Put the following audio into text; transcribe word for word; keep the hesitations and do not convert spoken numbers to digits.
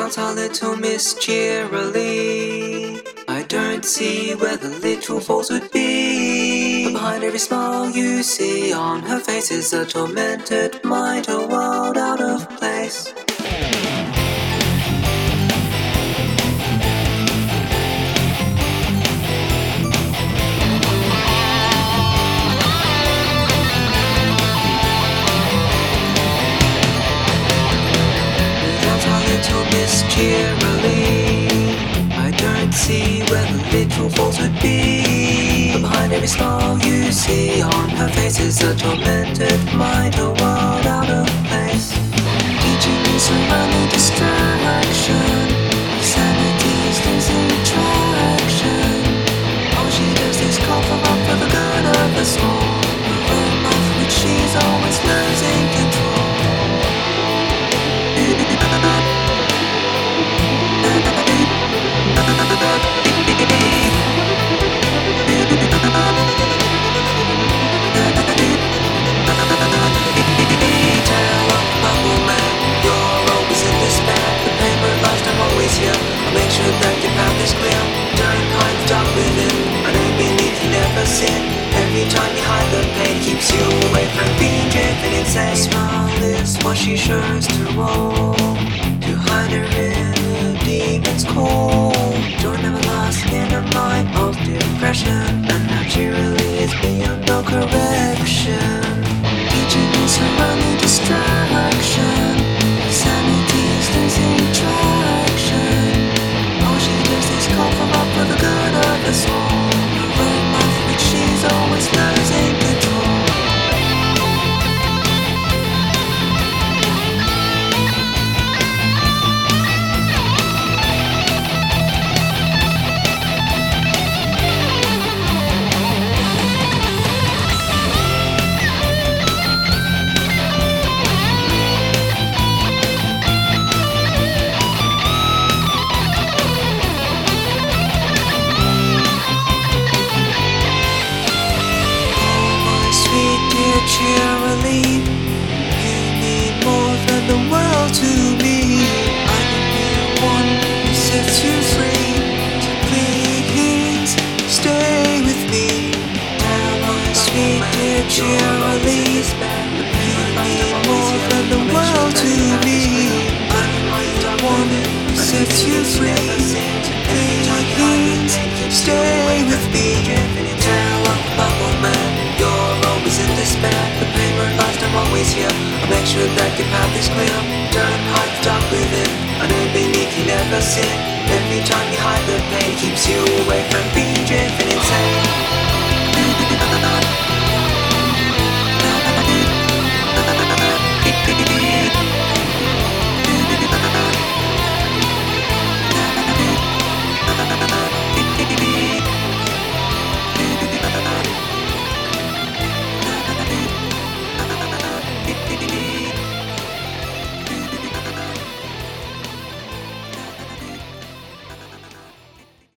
Without our little Miss Cheerily, I don't see where the little falls would be. But behind every smile you see on her face is a tormented mind, a world out of place. Cheerily, I don't see where the little falls would be. But behind every smile you see on her face is a tormented mind, a world out of place. Teaching me some early distraction, sanity's losing traction. All she does is call for up for the good of us all. Her own life which she's always losing control. Make sure that your path is clear. Don't hide the dark within. I know beneath you never sin. Every time you hide the pain keeps you away from being driven insane. Smile is what she shows to all, to hide her inner demon's call. Joy never lasts in a night of depression, and naturally is beyond all correction. Teaching me some early distraction, sanity is losing traction. Call for up for the good of us all. Her own life which she's always losing control. Cheerily, you mean more than the world to me. I'm the mere one who sets you free. So please stay with me. Now my sweet dear Cheerily, you mean more than the world to me. I'm the one who sets you free. So please stay with me. Tell a bubble man you're always in despair. The pain won't last, I'm always here. I'll make sure that your path is clear. Don't hide the dark within. I know beneath you never sin. Every time you hide the pain keeps you away from being driven insane.